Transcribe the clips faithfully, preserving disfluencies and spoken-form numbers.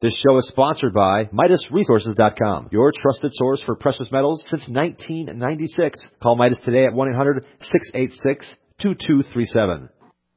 This show is sponsored by Midas Resources dot com, your trusted source for precious metals since nineteen ninety-six. Call Midas today at one eight hundred, six eight six, two two three seven.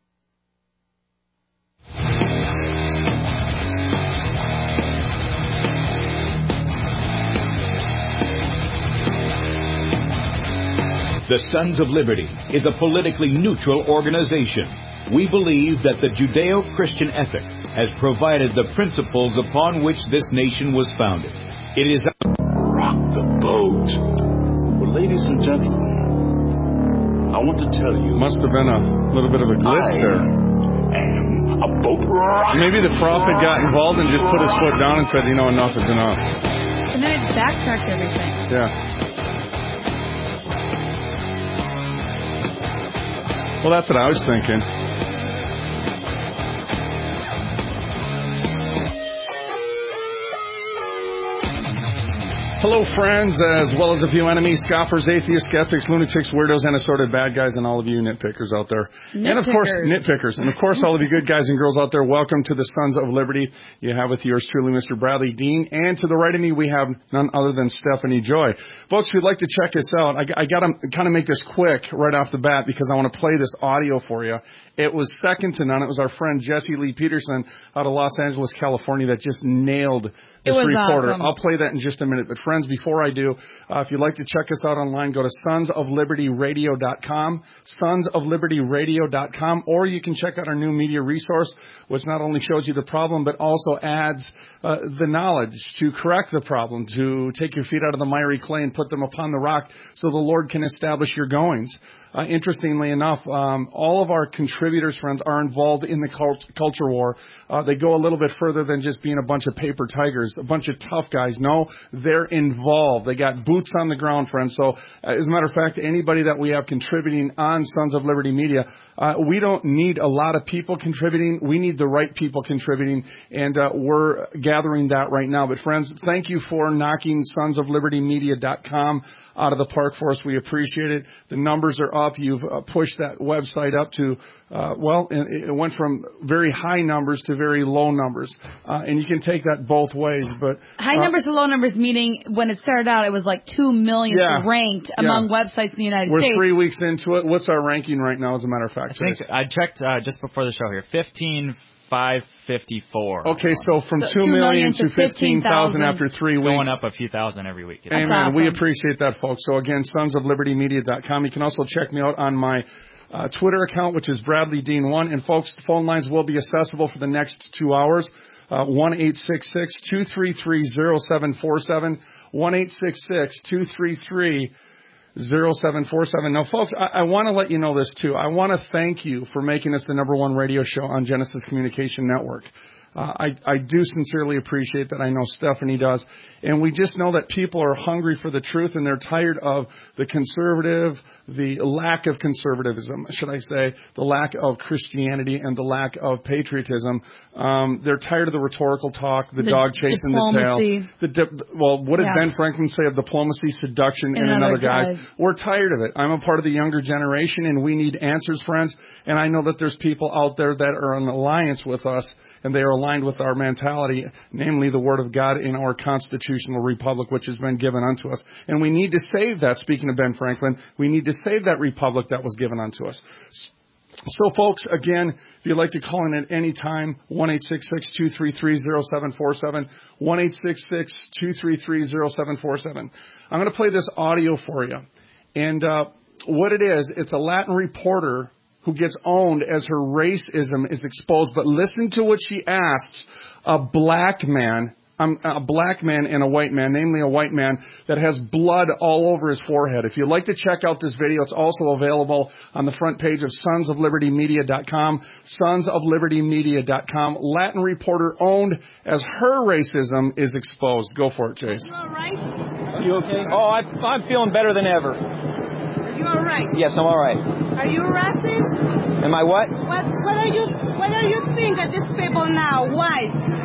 The Sons of Liberty is a politically neutral organization. We believe that the Judeo-Christian ethic has provided the principles upon which this nation was founded. It is... Rock the boat. Well, ladies and gentlemen, I want to tell you... Must have been a little bit of a glitch I there. am a boat rock. Maybe the prophet got involved and just put his foot down and said, you know, enough is enough. And then it backtracked everything. Yeah. Well, that's what I was thinking. Hello, friends, as well as a few enemies, scoffers, atheists, skeptics, lunatics, weirdos, and assorted bad guys, and all of you nitpickers out there. Nitpickers. And, of course, nitpickers. And, of course, all of you good guys and girls out there, welcome to the Sons of Liberty. You have with yours truly, Mister Bradley Dean. And to the right of me, we have none other than Stephanie Joy. Folks, if you'd like to check us out, I, I got to kind of make this quick right off the bat because I want to play this audio for you. It was second to none. It was our friend Jesse Lee Peterson out of Los Angeles, California, that just nailed this reporter. Awesome. I'll play that in just a minute. But friends, before I do, uh, if you'd like to check us out online, go to sons of liberty radio dot com, sons of liberty radio dot com, or you can check out our new media resource, which not only shows you the problem, but also adds uh, the knowledge to correct the problem, to take your feet out of the miry clay and put them upon the rock so the Lord can establish your goings. Uh, interestingly enough, um, all of our contributors, friends, are involved in the cult- culture war. Uh, they go a little bit further than just being a bunch of paper tigers, a bunch of tough guys. No, they're involved. They got boots on the ground, friends. So, uh, as a matter of fact, anybody that we have contributing on Sons of Liberty Media, uh, we don't need a lot of people contributing. We need the right people contributing, and uh, we're gathering that right now. But, friends, thank you for knocking sons of liberty media dot com out of the park for us. We appreciate it. The numbers are up. You've uh, pushed that website up to, uh, well, it, it went from very high numbers to very low numbers. Uh, and you can take that both ways. But high uh, numbers to low numbers, meaning when it started out, it was like two million yeah, ranked yeah. among websites in the United We're States. We're three weeks into it. What's our ranking right now, as a matter of fact? I think I checked uh, just before the show here. fifteen five fifty-four. Okay, so from so two million to fifteen thousand after three it's weeks. Going up a few thousand every week. That's Amen. awesome. We appreciate that, folks. So again, sons of liberty media dot com. You can also check me out on my uh, Twitter account, which is Bradley Dean one. And folks, the phone lines will be accessible for the next two hours. Uh, one eight six six, two three three, zero seven four seven. one eight six six, two three three, zero seven four seven. Now, folks, I, I want to let you know this, too. I want to thank you for making us the number one radio show on Genesis Communication Network. Uh, I, I do sincerely appreciate that. I know Stephanie does. And we just know that people are hungry for the truth, and they're tired of the conservative, the lack of conservatism, should I say, the lack of Christianity and the lack of patriotism. Um, they're tired of the rhetorical talk, the, the dog chasing diplomacy. the tail. The di- well, what did Yeah. Ben Franklin say of diplomacy, seduction, and, And another another guys? guys. We're tired of it. I'm a part of the younger generation, and we need answers, friends. And I know that there's people out there that are in alliance with us, and they are aligned with our mentality, namely the Word of God in our constitutional republic, which has been given unto us. And we need to save that. Speaking of Ben Franklin, we need to save that republic that was given unto us. So, folks, again, if you'd like to call in at any time, one eight six six, two three three, zero seven four seven, one eight six six, two three three, zero seven four seven. I'm going to play this audio for you. And uh, what it is, it's a Latin reporter who gets owned as her racism is exposed. But listen to what she asks a black man, um, a black man and a white man, namely a white man that has blood all over his forehead. If you'd like to check out this video, it's also available on the front page of sons of liberty media dot com, sons of liberty media dot com. Latin reporter owned as her racism is exposed. Go for it, Chase. You all right? Are you okay? Oh, I, I'm feeling better than ever. Are you all right? Yes, I'm all right. Are you racist? Am I what? What What are you What are you think of these people now? Why?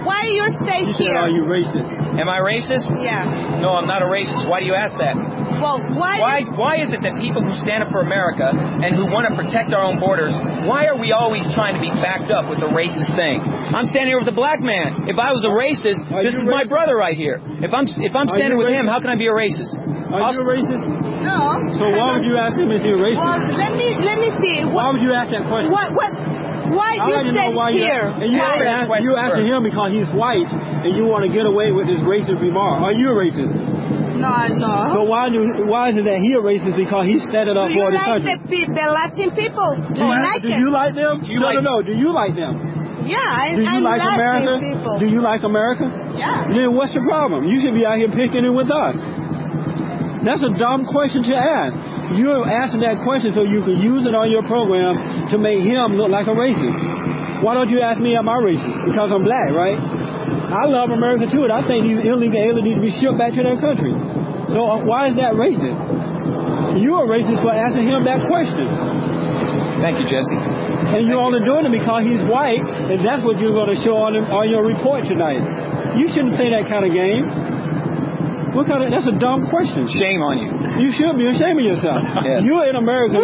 why you stay You here? said, are you racist? Am I racist? Yeah. No, I'm not a racist. Why do you ask that? Well, why? Why why is it that people who stand up for America and who want to protect our own borders, why are we always trying to be backed up with the racist thing? I'm standing here with a black man. If I was a racist, Are this is you my racist? brother right here. If I'm if I'm Are standing you with him, racist? how can I be a racist? Are I'll- you a racist? No. So why would you ask him if he's a racist? Well, let me let me see. Why What would you ask that question? what what? Why I'd you like to stay know why you here? and you Why? ask, you asking him because he's white and you want to get away with this racist remark. Are you a racist? No, no. So why do why is it that he a racist because he's standing up Do you for the like country? the, pe- the Latin people? Do Do you you, like do it? you like them? you no, like- no, no. Do you like them? Yeah, I, Do you I like Latin America? people. Do you like America? Yeah. Then what's the problem? You should be out here picking it with us. That's a dumb question to ask. You're asking that question so you can use it on your program to make him look like a racist. Why don't you ask me, am I racist? Because I'm black, right? I love America too, and I think these illegal aliens need to be shipped back to their country. So uh, why is that racist? You're a racist for asking him that question. Thank you, Jesse. And you're only doing it because he's white, and that's what you're going to show on, on your report tonight. You shouldn't play that kind of game. What kind of, that's a dumb question. Shame on you. You should be ashamed of yourself. Yes. You're in America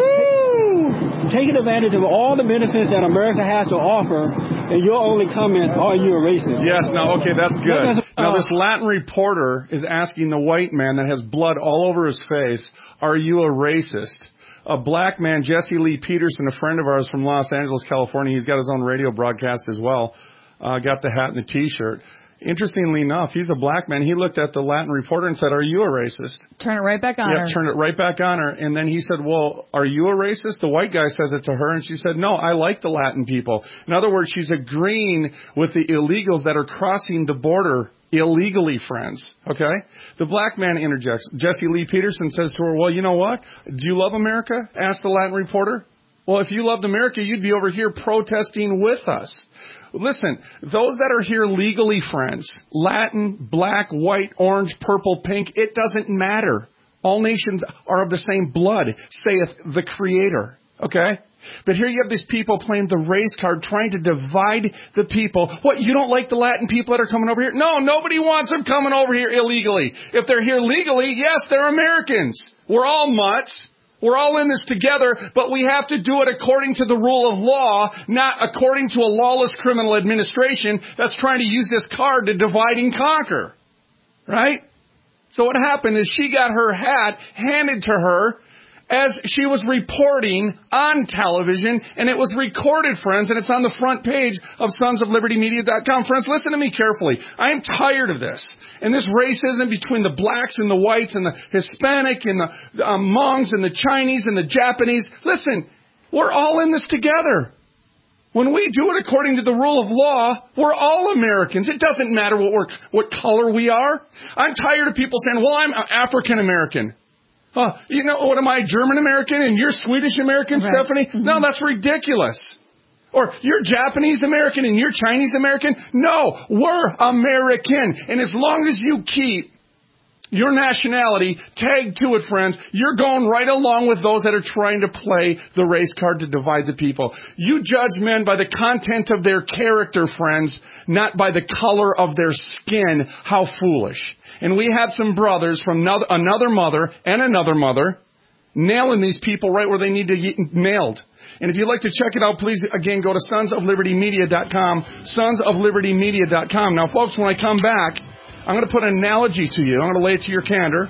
ta- taking advantage of all the benefits that America has to offer, and your only comment, are you a racist? Yes, now, okay, that's good. That's- Now, uh, this Latin reporter is asking the white man that has blood all over his face, are you a racist? A black man, Jesse Lee Peterson, a friend of ours from Los Angeles, California, he's got his own radio broadcast as well, uh, got the hat and the T-shirt. Interestingly enough, he's a black man. He looked at the Latin reporter and said, are you a racist? Turn it right back on Yeah, her. turned it right back on her. And then he said, well, are you a racist? The white guy says it to her, and she said, no, I like the Latin people. In other words, she's agreeing with the illegals that are crossing the border illegally, friends. Okay? The black man interjects. Jesse Lee Peterson says to her, well, you know what? Do you love America? Asked the Latin reporter. Well, if you loved America, you'd be over here protesting with us. Listen, those that are here legally, friends, Latin, black, white, orange, purple, pink, it doesn't matter. All nations are of the same blood, saith the Creator. Okay? But here you have these people playing the race card, trying to divide the people. What, you don't like the Latin people that are coming over here? No, nobody wants them coming over here illegally. If they're here legally, yes, they're Americans. We're all mutts. We're all in this together, but we have to do it according to the rule of law, not according to a lawless criminal administration that's trying to use this card to divide and conquer. Right? So what happened is she got her hat handed to her as she was reporting on television, and it was recorded, friends, and it's on the front page of sons of liberty media dot com. Friends, listen to me carefully. I am tired of this. And this racism between the blacks and the whites and the Hispanic and the um, Hmongs and the Chinese and the Japanese. Listen, we're all in this together. When we do it according to the rule of law, we're all Americans. It doesn't matter what we're, what color we are. I'm tired of people saying, well, I'm African American. Oh, you know, what am I, German American and you're Swedish American, Right. Stephanie? Mm-hmm. No, that's ridiculous. Or you're Japanese American and you're Chinese American? No, we're American. And as long as you keep your nationality tagged to it, friends, you're going right along with those that are trying to play the race card to divide the people. You judge men by the content of their character, friends, not by the color of their skin. How foolish. And we had some brothers from another mother and another mother nailing these people right where they need to get nailed. And if you'd like to check it out, please, again, go to sons of liberty media dot com, sons of liberty media dot com. Now, folks, when I come back, I'm going to put an analogy to you. I'm going to lay it to your candor.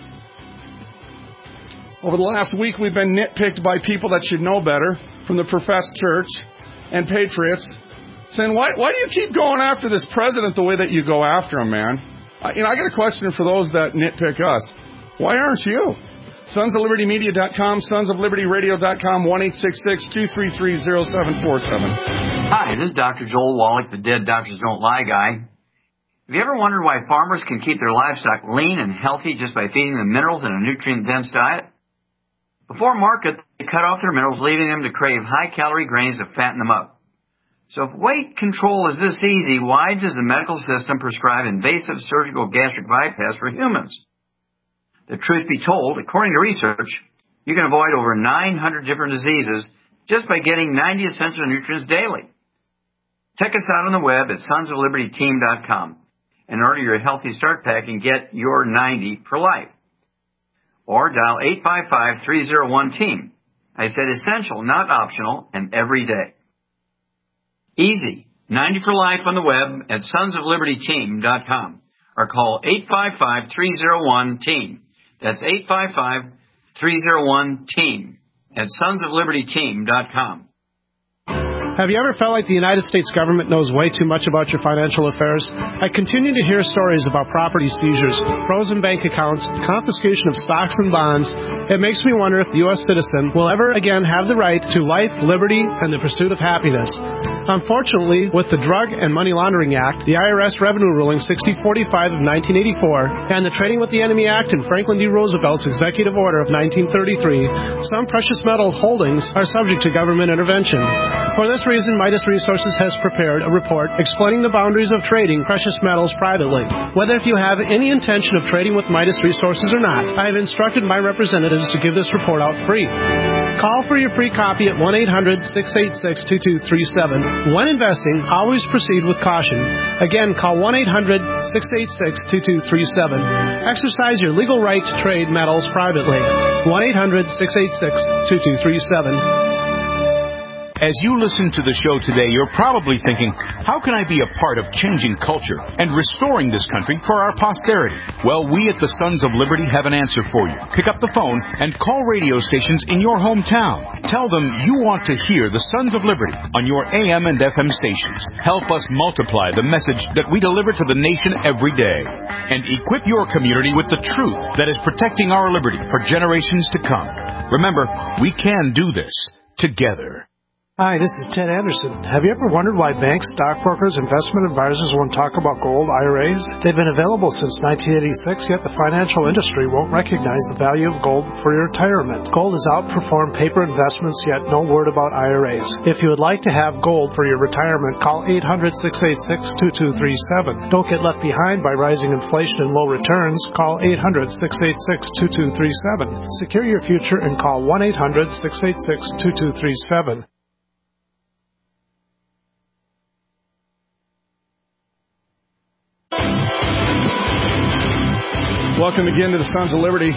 Over the last week, we've been nitpicked by people that should know better from the professed church and patriots, saying, why, why do you keep going after this president the way that you go after him, man? Uh, you know, I got a question for those that nitpick us. Why aren't you? sons of liberty media dot com, sons of liberty radio dot com, one eight six six, two three three, zero seven four seven. Hi, this is Doctor Joel Wallach, the Dead Doctors Don't Lie guy. Have you ever wondered why farmers can keep their livestock lean and healthy just by feeding them minerals in a nutrient-dense diet? Before market, they cut off their minerals, leaving them to crave high-calorie grains to fatten them up. So if weight control is this easy, why does the medical system prescribe invasive surgical gastric bypass for humans? The truth be told, according to research, you can avoid over nine hundred different diseases just by getting ninety essential nutrients daily. Check us out on the web at sons of liberty team dot com and order your Healthy Start Pack and get your ninety for life. Or dial eight five five, three oh one, team. I said essential, not optional, and every day. Easy. ninety for life on the web at sons of liberty team dot com or call eight five five, three oh one, team. That's eight five five, three oh one, team at sons of liberty team dot com. Have you ever felt like the United States government knows way too much about your financial affairs? I continue to hear stories about property seizures, frozen bank accounts, confiscation of stocks and bonds. It makes me wonder if the U S citizen will ever again have the right to life, liberty, and the pursuit of happiness. Unfortunately, with the Drug and Money Laundering Act, the I R S Revenue Ruling sixty forty-five of nineteen eighty-four, and the Trading with the Enemy Act and Franklin D. Roosevelt's Executive Order of nineteen thirty-three, some precious metal holdings are subject to government intervention. For this reason, Midas Resources has prepared a report explaining the boundaries of trading precious metals privately. Whether if you have any intention of trading with Midas Resources or not, I have instructed my representatives to give this report out free. Call for your free copy at one eight hundred, six eight six, two two three seven. When investing, always proceed with caution. Again, call one eight hundred, six eight six, two two three seven. Exercise your legal right to trade metals privately. one eight hundred, six eight six, two two three seven. As you listen to the show today, you're probably thinking, how can I be a part of changing culture and restoring this country for our posterity? Well, we at the Sons of Liberty have an answer for you. Pick up the phone and call radio stations in your hometown. Tell them you want to hear the Sons of Liberty on your A M and F M stations. Help us multiply the message that we deliver to the nation every day. And equip your community with the truth that is protecting our liberty for generations to come. Remember, we can do this together. Hi, this is Ted Anderson. Have you ever wondered why banks, stockbrokers, investment advisors won't talk about gold I R As? They've been available since nineteen eighty-six, yet the financial industry won't recognize the value of gold for your retirement. Gold has outperformed paper investments, yet no word about I R As. If you would like to have gold for your retirement, call eight hundred, six eight six, two two three seven. Don't get left behind by rising inflation and low returns. Call eight hundred, six eight six, two two three seven. Secure your future and call one eight hundred, six eight six, two two three seven. Welcome again to the Sons of Liberty,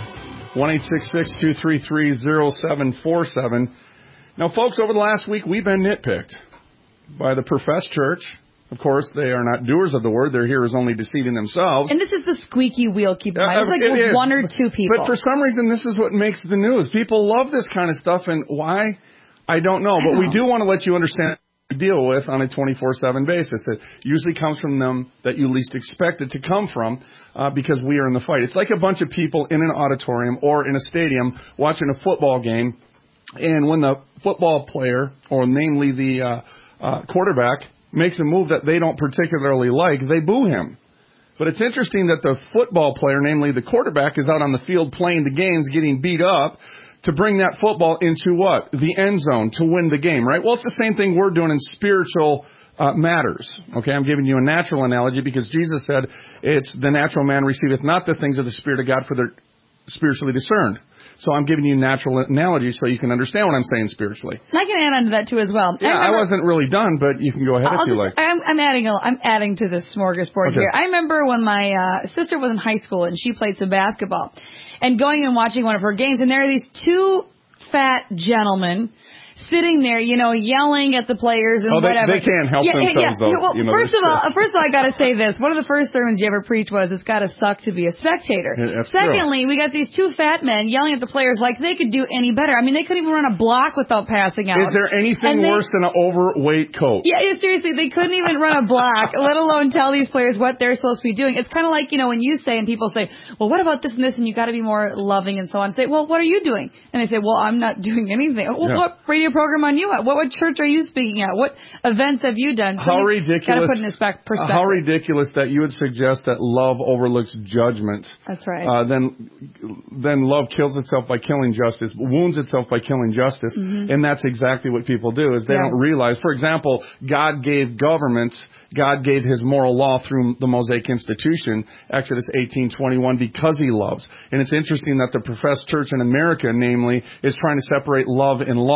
one eight six six, two three three, zero seven four seven. Now, folks, over the last week, we've been nitpicked by the professed church. Of course, they are not doers of the word. Their hearers only deceiving themselves. And this is the squeaky wheel, keep in mind. It's like it with is. one or two people. But for some reason, this is what makes the news. People love this kind of stuff, and why? I don't know. But we do want to let you understand deal with on a twenty-four seven basis. It usually comes from them that you least expect it to come from uh, because we are in the fight. It's like a bunch of people in an auditorium or in a stadium watching a football game, and when the football player, or namely the uh, uh, quarterback, makes a move that they don't particularly like, they boo him. But it's interesting that the football player, namely the quarterback, is out on the field playing the games, getting beat up, to bring that football into what? The end zone, to win the game, right? Well, it's the same thing we're doing in spiritual uh, matters. Okay, I'm giving you a natural analogy because Jesus said, it's the natural man receiveth not the things of the Spirit of God, for they're spiritually discerned. So I'm giving you a natural analogy so you can understand what I'm saying spiritually. I can add on to that too as well. Yeah, I, remember, I wasn't really done, but you can go ahead I'll if you just, like. I'm, I'm adding. A, I'm adding to this smorgasbord okay. here. I remember when my uh, sister was in high school and she played some basketball, and going and watching one of her games, and there are these two fat gentlemen sitting there, you know, yelling at the players and oh, they, whatever. they can't help yeah, themselves, yeah. though. Well, you know, first of all, first of all, I got to say this. One of the first sermons you ever preached was, "It's got to suck to be a spectator." Yeah, that's Secondly, true. we got these two fat men yelling at the players like they could do any better. I mean, they couldn't even run a block without passing out. Is there anything they, worse than an overweight coach? Yeah, seriously, they couldn't even run a block, let alone tell these players what they're supposed to be doing. It's kind of like, you know, when you say and people say, "Well, what about this and this?" and you got to be more loving and so on. Say, "Well, what are you doing?" And they say, "Well, I'm not doing anything." Well, yeah. What radio program are you at? What, what church are you speaking at? What events have you done? So how you ridiculous! Got to put in this perspective. How ridiculous that you would suggest that love overlooks judgment. That's right. Uh, then, then love kills itself by killing justice, wounds itself by killing justice, mm-hmm. and that's exactly what people do. Is they yeah. don't realize. For example, God gave governments. God gave His moral law through the Mosaic institution, Exodus eighteen twenty-one, because He loves. And it's interesting that the professed church in America, namely, is trying to separate love and law.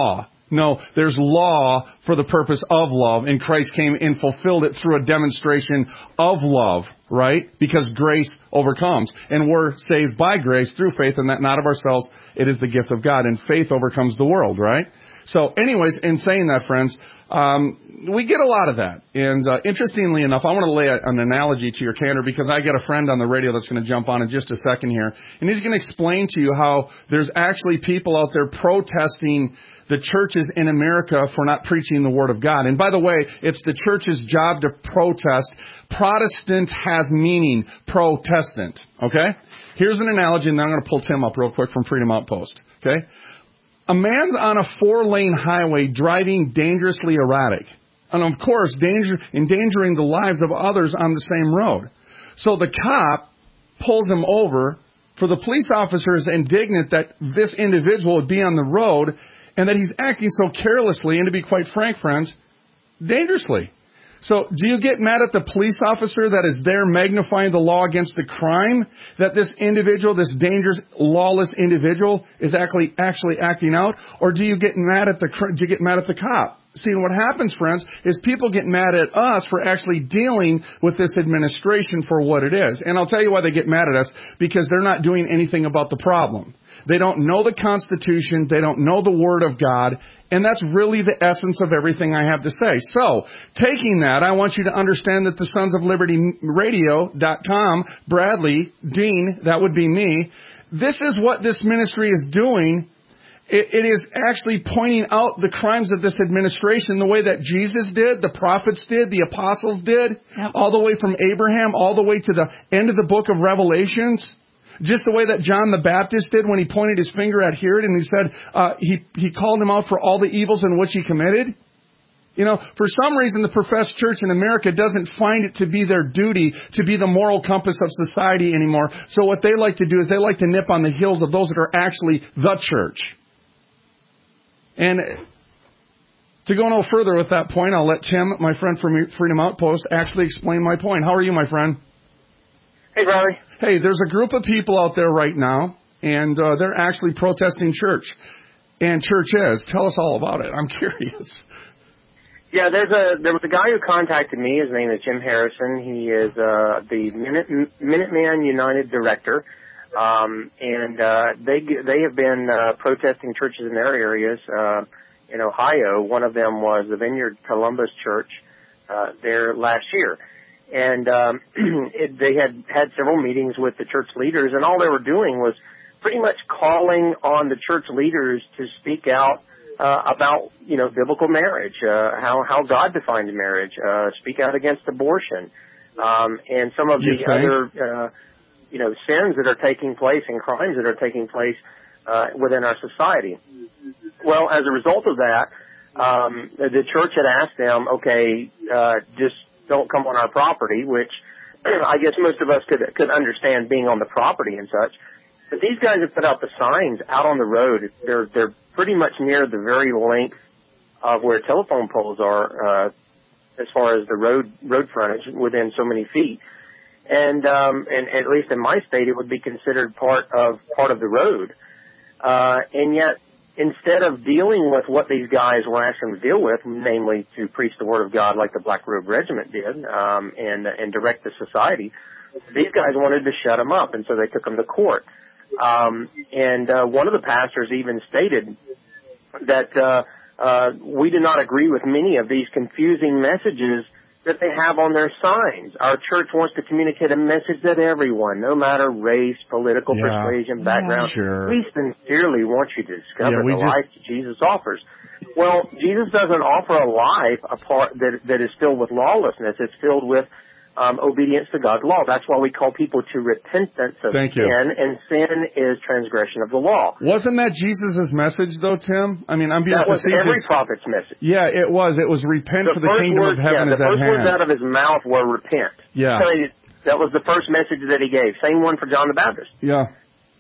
No, there's law for the purpose of love, and Christ came and fulfilled it through a demonstration of love, right? Because grace overcomes, and we're saved by grace through faith, and that not of ourselves, it is the gift of God, and faith overcomes the world, right? So anyways, in saying that, friends, um, we get a lot of that. And uh, interestingly enough, I want to lay a, an analogy to your candor, because I got a friend on the radio that's going to jump on in just a second here. And he's going to explain to you how there's actually people out there protesting the churches in America for not preaching the Word of God. And by the way, it's the church's job to protest. Protestant has meaning, Protestant. Okay? Here's an analogy, and then I'm going to pull Tim up real quick from Freedom Outpost. Okay? A man's on a four-lane highway driving dangerously erratic. And of course, danger, endangering the lives of others on the same road. So the cop pulls him over, for the police officer is indignant that this individual would be on the road and that he's acting so carelessly and, to be quite frank, friends, dangerously. So do you get mad at the police officer that is there magnifying the law against the crime that this individual, this dangerous, lawless individual is actually actually acting out? Or do you get mad at the do you get mad at the cop? See, what happens, friends, is people get mad at us for actually dealing with this administration for what it is. And I'll tell you why they get mad at us, because they're not doing anything about the problem. They don't know the Constitution. They don't know the Word of God. And that's really the essence of everything I have to say. So, taking that, I want you to understand that the Sons of Liberty Radio dot com, Bradley, Dean, that would be me, this is what this ministry is doing. It, it is actually pointing out the crimes of this administration the way that Jesus did, the prophets did, the apostles did, yep. all the way from Abraham, all the way to the end of the book of Revelations. Just the way that John the Baptist did when he pointed his finger at Herod and he said, uh, he, he called him out for all the evils in which he committed. You know, for some reason the professed church in America doesn't find it to be their duty to be the moral compass of society anymore. So what they like to do is they like to nip on the heels of those that are actually the church. And to go no further with that point, I'll let Tim, my friend from Freedom Outpost, actually explain my point. How are you, my friend? Hey, Riley. Hey, there's a group of people out there right now, and uh, they're actually protesting church. And church is. Tell us all about it. I'm curious. Yeah, there's a there was a guy who contacted me. His name is Jim Harrison. He is uh, the Minute, Minuteman United director, um, and uh, they they have been uh, protesting churches in their areas. Uh, in Ohio, one of them was the Vineyard Columbus Church uh, there last year. And um, it, they had had several meetings with the church leaders, and all they were doing was pretty much calling on the church leaders to speak out uh, about, you know, biblical marriage, uh, how how God defined marriage, uh, speak out against abortion, um, and some of the okay. other, uh, you know, sins that are taking place and crimes that are taking place uh, within our society. Well, as a result of that, um, the church had asked them, okay, uh, just don't come on our property, which I guess most of us could could understand being on the property and such. But these guys have put out the signs out on the road. They're they're pretty much near the very length of where telephone poles are, uh, as far as the road road frontage, within so many feet. And um, and at least in my state, it would be considered part of part of the road. Uh, and yet, instead of dealing with what these guys were asking to deal with, namely to preach the Word of God like the Black Robe Regiment did, um, and and direct the society, these guys wanted to shut them up, and so they took them to court. Um, and uh, one of the pastors even stated that uh, uh, we do not agree with many of these confusing messages that they have on their signs. Our church wants to communicate a message that everyone, no matter race, political yeah. persuasion, background, yeah, sure. we sincerely want you to discover yeah, the just... life that Jesus offers. Well, Jesus doesn't offer a life apart that that is filled with lawlessness. It's filled with um, obedience to God's law. That's why we call people to repentance of Thank sin, you. and sin is transgression of the law. Wasn't that Jesus' message, though, Tim? I mean, I'm being That was facetious. every prophet's message. Yeah, it was. It was repent The for the first kingdom words, of heaven yeah, is the at first words hand. out of his mouth were repent. Yeah. So it, that was the first message that he gave. Same one for John the Baptist. Yeah.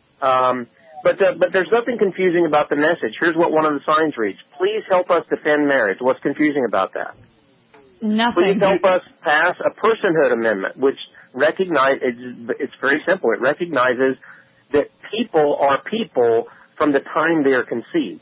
Um, but uh, but there's nothing confusing about the message. Here's what one of the signs reads: "Please help us defend marriage." What's confusing about that? Nothing. Please help us pass a personhood amendment, which recognize it's, it's very simple. It recognizes that people are people from the time they are conceived.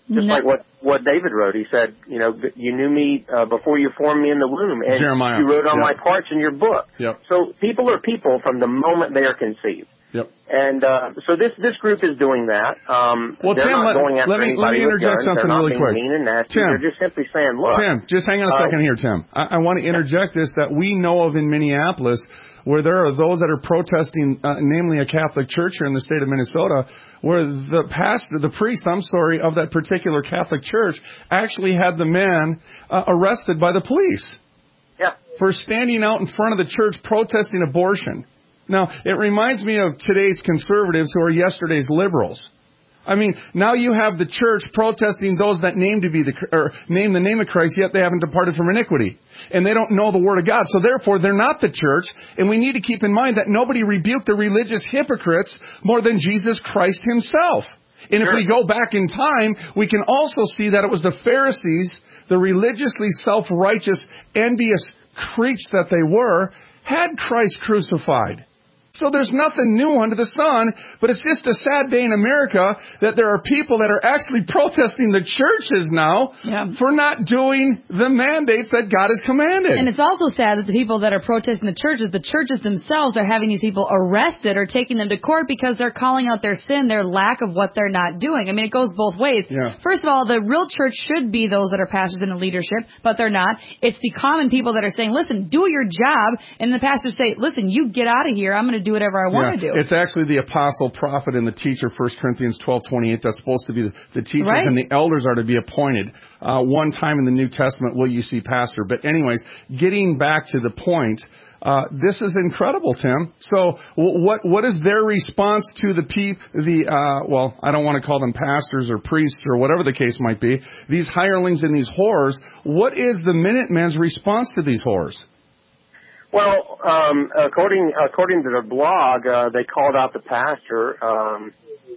Just No. like what, what David wrote. He said, you know, you knew me uh, before you formed me in the womb, and Jeremiah. you wrote on Yep. my parts in your book. Yep. So people are people from the moment they are conceived. Yep. And uh, so this this group is doing that. Um, Well, they're Tim, not let, going after let me let anybody me with interject guns. something They're not really being quick. mean and nasty. Tim, They're just simply saying, look. Tim, just hang on a uh, second here, Tim. I, I want to interject this that we know of in Minneapolis, where there are those that are protesting, uh, namely a Catholic church here in the state of Minnesota, where the pastor, the priest, I'm sorry, of that particular Catholic church actually had the man uh, arrested by the police. Yeah. For standing out in front of the church protesting abortion. Now, it reminds me of today's conservatives who are yesterday's liberals. I mean, now you have the church protesting those that name to be the or name the name of Christ, yet they haven't departed from iniquity, and they don't know the Word of God. So therefore, they're not the church. And we need to keep in mind that nobody rebuked the religious hypocrites more than Jesus Christ Himself. And if Sure. we go back in time, we can also see that it was the Pharisees, the religiously self-righteous, envious creeps that they were, had Christ crucified. So there's nothing new under the sun, but it's just a sad day in America that there are people that are actually protesting the churches now Yeah. for not doing the mandates that God has commanded. And it's also sad that the people that are protesting the churches, the churches themselves are having these people arrested or taking them to court because they're calling out their sin, their lack of what they're not doing. I mean, it goes both ways. Yeah. First of all, the real church should be those that are pastors and in leadership, but they're not. It's the common people that are saying, listen, do your job. And the pastors say, listen, you get out of here. I'm going to do whatever I want yeah. to do. It's actually the apostle, prophet, and the teacher, First Corinthians twelve twenty-eight, that's supposed to be the, the teachers, Right. and the elders are to be appointed. Uh, one time in the New Testament will you see pastor. But anyways, getting back to the point, uh, this is incredible, Tim. So w- what what is their response to the pe- the uh, well, I don't want to call them pastors or priests or whatever the case might be, these hirelings and these whores? What is the Minutemen's response to these whores? Well, um, according according to their blog, uh, they called out the pastor um,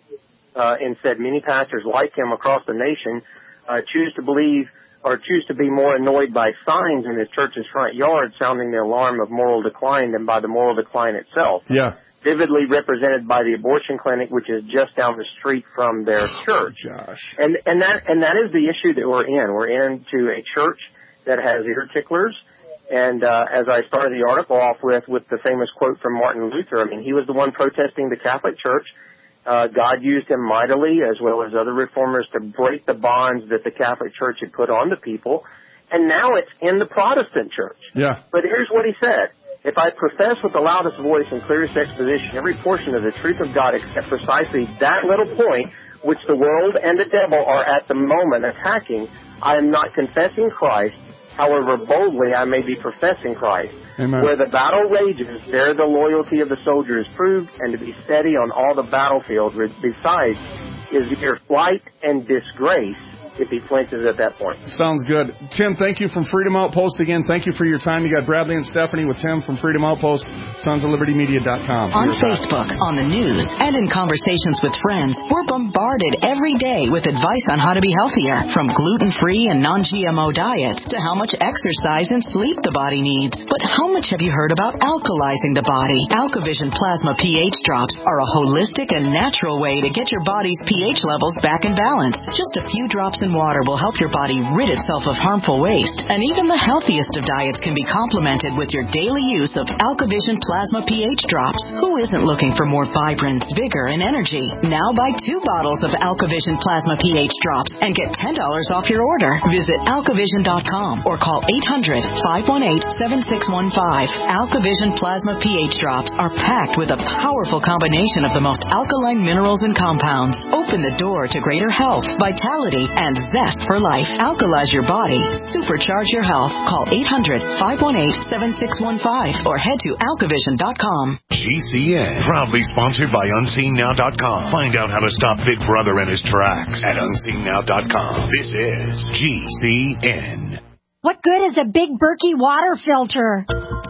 uh, and said many pastors like him across the nation uh, choose to believe or choose to be more annoyed by signs in his church's front yard sounding the alarm of moral decline than by the moral decline itself. Yeah. Vividly represented by the abortion clinic, which is just down the street from their church. Gosh. And and that and that is the issue that we're in. We're into a church that has ear ticklers. And uh, as I started the article off with, with the famous quote from Martin Luther, I mean, he was the one protesting the Catholic Church. Uh, God used him mightily, as well as other reformers, to break the bonds that the Catholic Church had put on the people. And now it's in the Protestant Church. Yeah. But here's what he said. If I profess with the loudest voice and clearest exposition every portion of the truth of God except precisely that little point which the world and the devil are at the moment attacking, I am not confessing Christ. However boldly I may be professing Christ. Amen. Where the battle rages, there the loyalty of the soldier is proved, and to be steady on all the battlefield. Besides, is either flight and disgrace if he flinches at that point. Sounds good. Tim, thank you from Freedom Outpost again. Thank you for your time. You got Bradley and Stephanie with Tim from Freedom Outpost, sons of liberty media dot com. On Facebook, on the news, and in conversations with friends, we're bombarded every day with advice on how to be healthier, from gluten-free and non-G M O diets to how much exercise and sleep the body needs. But how much have you heard about alkalizing the body? AlkaVision Plasma pH drops are a holistic and natural way to get your body's pH levels back in balance. Just a few drops in water will help your body rid itself of harmful waste. And even the healthiest of diets can be complemented with your daily use of AlkaVision Plasma pH drops. Who isn't looking for more vibrance, vigor, and energy? Now buy two bottles of AlkaVision Plasma pH drops and get ten dollars off your order. Visit alkavision dot com or call eight hundred, five one eight, seven six one five. AlkaVision Plasma pH drops are packed with a powerful combination of the most alkaline minerals and compounds. Open the door to greater health, vitality, and zest for life. Alkalize your body. Supercharge your health. Call eight hundred, five one eight, seven six one five or head to alkavision dot com. G C N, proudly sponsored by unseen now dot com. Find out how to stop Big Brother in his tracks at unseen now dot com. This is G C N. What good is a big Berkey water filter?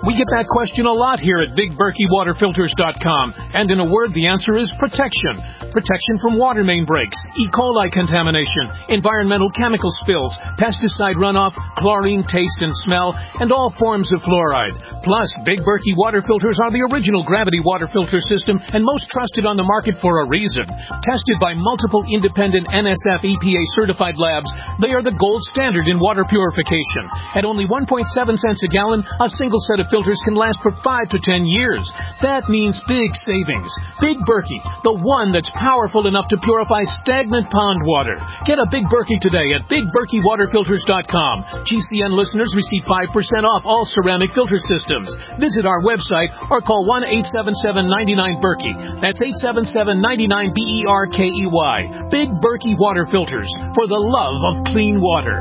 We get that question a lot here at Big Berkey Water Filters dot com. And in a word, the answer is protection. Protection from water main breaks, E. coli contamination, environmental chemical spills, pesticide runoff, chlorine taste and smell, and all forms of fluoride. Plus, Big Berkey Water Filters are the original gravity water filter system and most trusted on the market for a reason. Tested by multiple independent N S F E P A certified labs, they are the gold standard in water purification. At only one point seven cents a gallon, a single set of filters can last for five to ten years. That means big savings. Big Berkey, the one that's powerful enough to purify stagnant pond water. Get a Big Berkey today at Big Berkey Water Filters dot com. G C N listeners receive five percent off all ceramic filter systems. Visit our website or call one eight seven seven, nine nine, Berkey. That's eight seven seven, nine nine, B E R K E Y. Big Berkey Water Filters, for the love of clean water.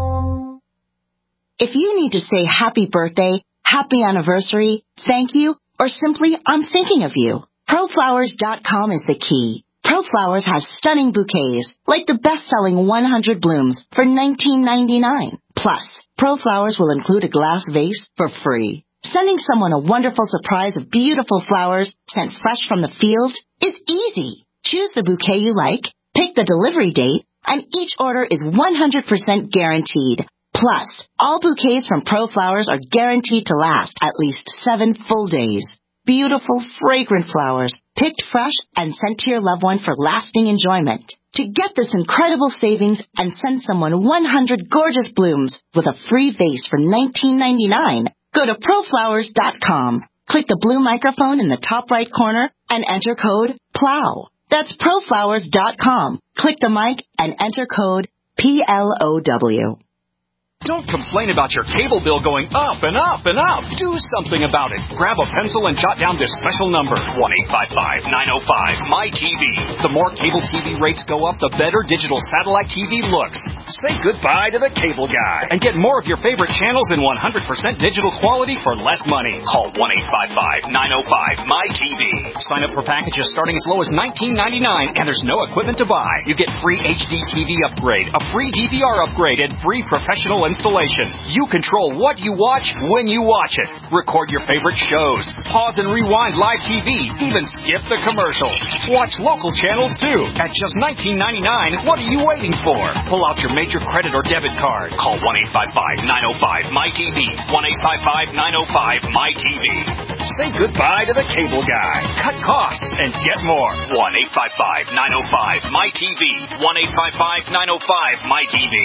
If you need to say happy birthday, happy anniversary, thank you, or simply I'm thinking of you, Pro Flowers dot com is the key. ProFlowers has stunning bouquets, like the best-selling one hundred blooms for nineteen ninety-nine. Plus, ProFlowers will include a glass vase for free. Sending someone a wonderful surprise of beautiful flowers sent fresh from the field is easy. Choose the bouquet you like, pick the delivery date, and each order is one hundred percent guaranteed. Plus, all bouquets from ProFlowers are guaranteed to last at least seven full days. Beautiful, fragrant flowers, picked fresh and sent to your loved one for lasting enjoyment. To get this incredible savings and send someone one hundred gorgeous blooms with a free vase for nineteen ninety-nine, go to Pro Flowers dot com. Click the blue microphone in the top right corner and enter code PLOW. That's Pro Flowers dot com. Click the mic and enter code P L O W. Don't complain about your cable bill going up and up and up. Do something about it. Grab a pencil and jot down this special number, one eight five five, nine oh five, M Y T V. The more cable T V rates go up, the better digital satellite T V looks. Say goodbye to the cable guy and get more of your favorite channels in one hundred percent digital quality for less money. Call one eight five five, nine oh five, M Y T V. Sign up for packages starting as low as nineteen ninety-nine, and there's no equipment to buy. You get free H D T V upgrade, a free D V R upgrade, and free professional installation. You control what you watch when you watch it. Record your favorite shows. Pause and rewind live T V. Even skip the commercials. Watch local channels too. At just nineteen ninety-nine, what are you waiting for? Pull out your major credit or debit card. Call one eight five five, nine oh five, M Y T V. one eight five five, nine oh five, M Y T V. Say goodbye to the cable guy. Cut costs and get more. one eight five five, nine oh five, M Y T V. one eight five five, nine oh five, M Y T V.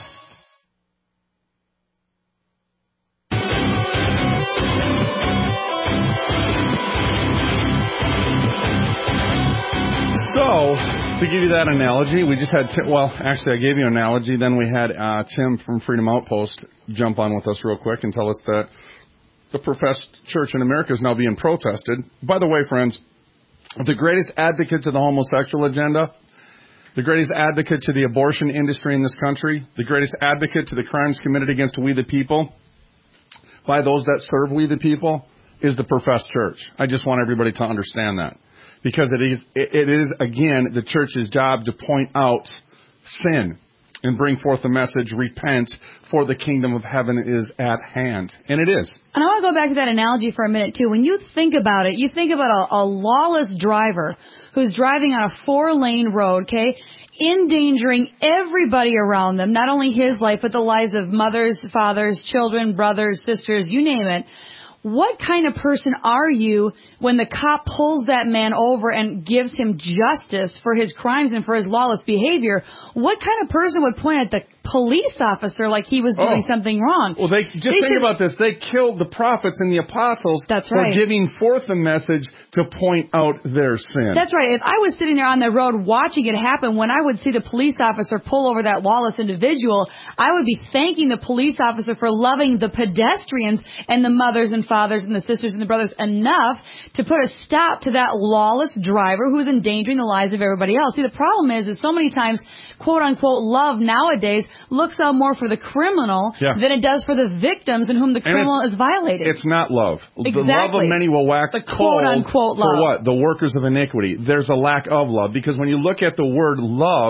So, to give you that analogy, we just had, Tim, well, actually I gave you an analogy, then we had uh, Tim from Freedom Outpost jump on with us real quick and tell us that the professed church in America is now being protested. By the way, friends, the greatest advocate to the homosexual agenda, the greatest advocate to the abortion industry in this country, the greatest advocate to the crimes committed against we the people, by those that serve we the people, is the professed church. I just want everybody to understand that. Because it is, it is, again, the church's job to point out sin and bring forth the message, repent, for the kingdom of heaven is at hand. And it is. And I want to go back to that analogy for a minute, too. When you think about it, you think about a, a lawless driver who's driving on a four-lane road, okay, endangering everybody around them, not only his life, but the lives of mothers, fathers, children, brothers, sisters, you name it. What kind of person are you when the cop pulls that man over and gives him justice for his crimes and for his lawless behavior? What kind of person would point at the police officer like he was doing oh. something wrong? Well, they just they think should, about this. They killed the prophets and the apostles that's for right. giving forth the message to point out their sin. That's right. If I was sitting there on the road watching it happen, when I would see the police officer pull over that lawless individual, I would be thanking the police officer for loving the pedestrians and the mothers and fathers and the sisters and the brothers enough to put a stop to that lawless driver who's endangering the lives of everybody else. See, the problem is, is so many times, quote-unquote, love nowadays looks out more for the criminal yeah. than it does for the victims in whom the criminal is violated. It's not love. Exactly. The love of many will wax the cold quote-unquote love. for what? The workers of iniquity. There's a lack of love. Because when you look at the word love,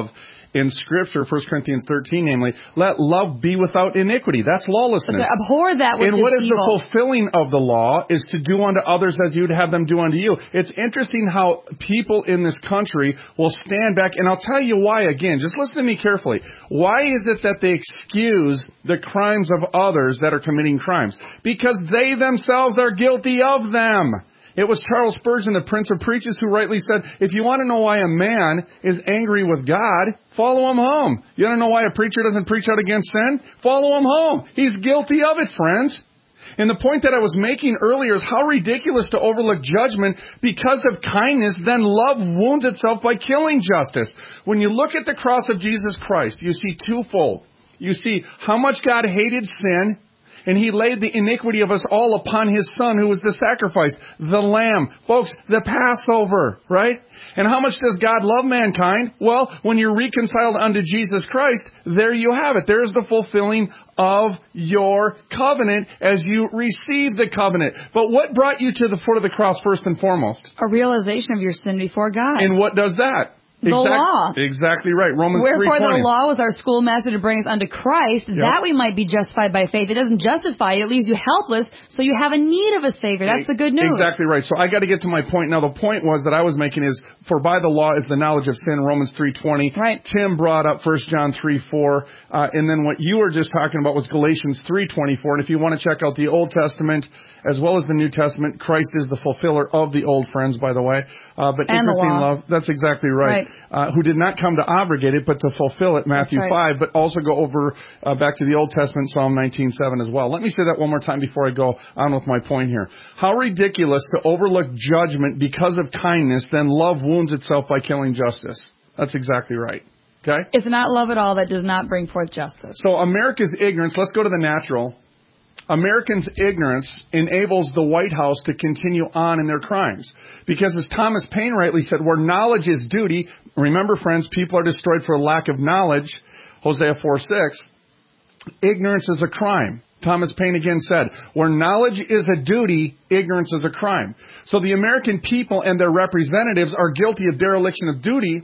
in Scripture, First Corinthians thirteen, namely, let love be without iniquity. That's lawlessness. So abhor that which and is what is evil. the fulfilling of the law is to do unto others as you would have them do unto you. It's interesting how people in this country will stand back, and I'll tell you why again. Just listen to me carefully. Why is it that they excuse the crimes of others that are committing crimes? Because they themselves are guilty of them. It was Charles Spurgeon, the Prince of Preachers, who rightly said, if you want to know why a man is angry with God, follow him home. You want to know why a preacher doesn't preach out against sin? Follow him home. He's guilty of it, friends. And the point that I was making earlier is how ridiculous to overlook judgment because of kindness, then love wounds itself by killing justice. When you look at the cross of Jesus Christ, you see twofold. You see how much God hated sin, and He laid the iniquity of us all upon His Son, who was the sacrifice, the Lamb. Folks, the Passover, right? And how much does God love mankind? Well, when you're reconciled unto Jesus Christ, there you have it. There's the fulfilling of your covenant as you receive the covenant. But what brought you to the foot of the cross first and foremost? A realization of your sin before God. And what does that? The exact, law. Exactly right. Romans three twenty. Wherefore the law was our schoolmaster to bring us unto Christ, Yep. that we might be justified by faith. It doesn't justify you. It leaves you helpless, so you have a need of a Savior. That's the good news. Exactly right. So I got to get to my point. Now the point was that I was making is, for by the law is the knowledge of sin, Romans three twenty. Right. Tim brought up First John three four. Uh, and then what you were just talking about was Galatians three twenty-four. And if you want to check out the Old Testament as well as the New Testament, Christ is the fulfiller of the old, friends, by the way. Uh, but And the interesting law. love. That's exactly right. Right. Uh, who did not come to abrogate it, but to fulfill it, Matthew That's right. five, but also go over uh, back to the Old Testament, Psalm nineteen seven as well. Let me say that one more time before I go on with my point here. How ridiculous to overlook judgment because of kindness, then love wounds itself by killing justice. That's exactly right. Okay? It's not love at all that does not bring forth justice. So America's ignorance, let's go to the natural. Americans' ignorance enables the White House to continue on in their crimes. Because as Thomas Paine rightly said, where knowledge is duty, remember friends, people are destroyed for lack of knowledge, Hosea four six, ignorance is a crime. Thomas Paine again said, where knowledge is a duty, ignorance is a crime. So the American people and their representatives are guilty of dereliction of duty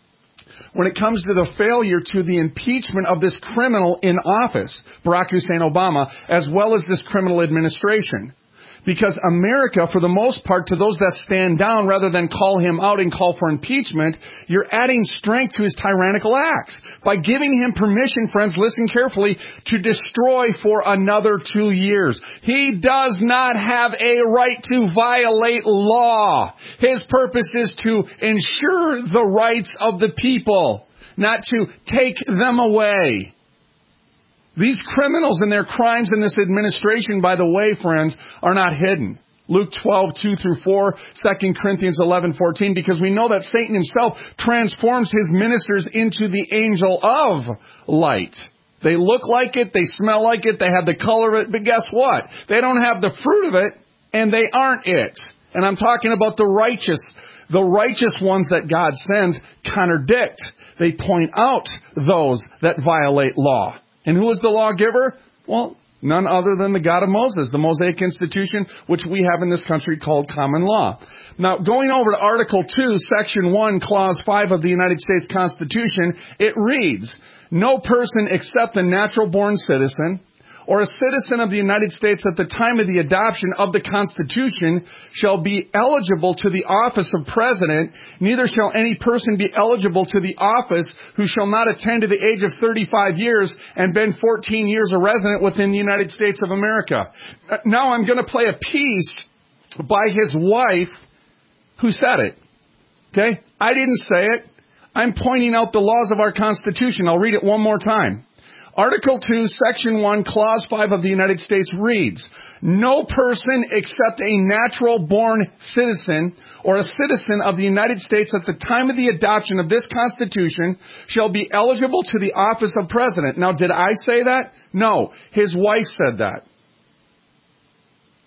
when it comes to the failure to the impeachment of this criminal in office, Barack Hussein Obama, as well as this criminal administration. Because America, for the most part, to those that stand down rather than call him out and call for impeachment, you're adding strength to his tyrannical acts. By giving him permission, friends, listen carefully, to destroy for another two years. He does not have a right to violate law. His purpose is to ensure the rights of the people, not to take them away. These criminals and their crimes in this administration, by the way, friends, are not hidden. Luke twelve, two through four, Second Corinthians eleven, fourteen, because we know that Satan himself transforms his ministers into the angel of light. They look like it, they smell like it, they have the color of it, but guess what? They don't have the fruit of it, and they aren't it. And I'm talking about the righteous. The righteous ones that God sends contradict. They point out those that violate law. And who is the lawgiver? Well, none other than the God of Moses, the Mosaic institution, which we have in this country called common law. Now, going over to Article two, Section one, Clause five of the United States Constitution, it reads, no person except a natural-born citizen or a citizen of the United States at the time of the adoption of the Constitution shall be eligible to the office of President, neither shall any person be eligible to the office who shall not attain to the age of thirty-five years and been fourteen years a resident within the United States of America. Now I'm going to play a piece by his wife who said it. Okay? I didn't say it. I'm pointing out the laws of our Constitution. I'll read it one more time. Article two, Section one, Clause five of the United States reads, no person except a natural-born citizen or a citizen of the United States at the time of the adoption of this Constitution shall be eligible to the office of President. Now, did I say that? No. His wife said that.